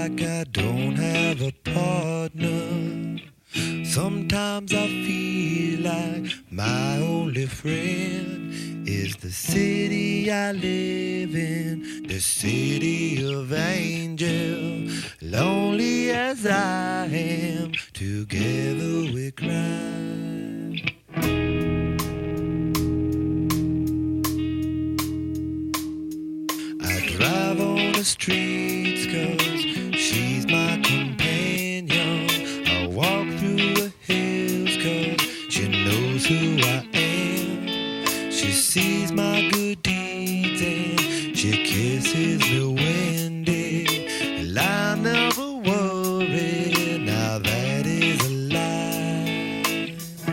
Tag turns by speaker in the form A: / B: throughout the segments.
A: like I don't have a partner. Sometimes I feel like my only friend is the city I live in, the city of angels. Lonely as I am, together we cry. I drive on the streets 'cause she's my companion. I walk through the hills 'cause she knows who I am. She sees my good deeds and she kisses me windy. And I never worry, now that is a lie.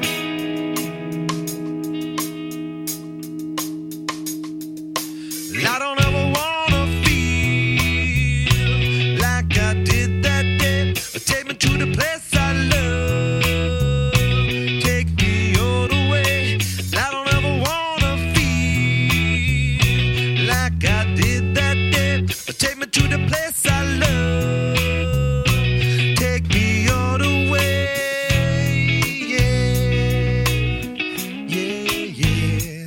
A: I don't ever wanna feel like I did that day. Take me to the place I love. Take me all the way. I don't ever wanna feel like I did that day. Take me to the place I love. Take me all the way. Yeah, yeah, yeah.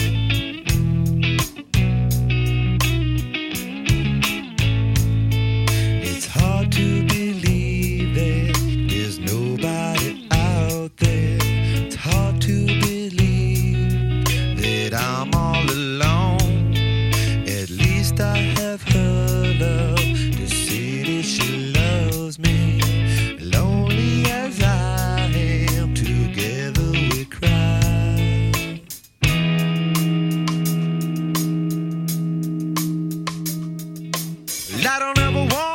A: It's hard to believe that there's nobody out there. It's hard to believe that I'm all alone. At least I have her love. The city, she loves me. Lonely as I am, together we cry. I don't ever want